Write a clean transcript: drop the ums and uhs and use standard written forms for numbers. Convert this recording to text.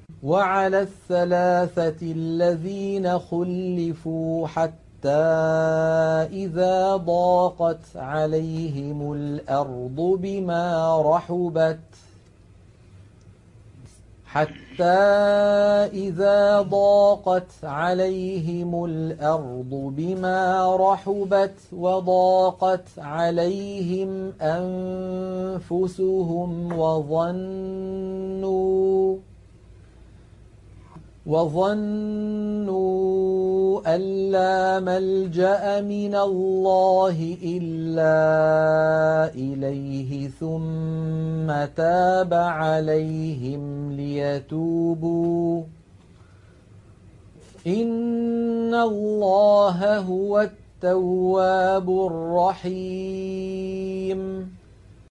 وعلى الثلاثة الذين خلفوا حتى إذا ضاقت عليهم الأرض بما رحبت وضاقت عليهم أنفسهم وظنوا أن لا ملجأ من الله إلا إليه ثم تاب عليهم ليتوبوا إن الله هو التواب الرحيم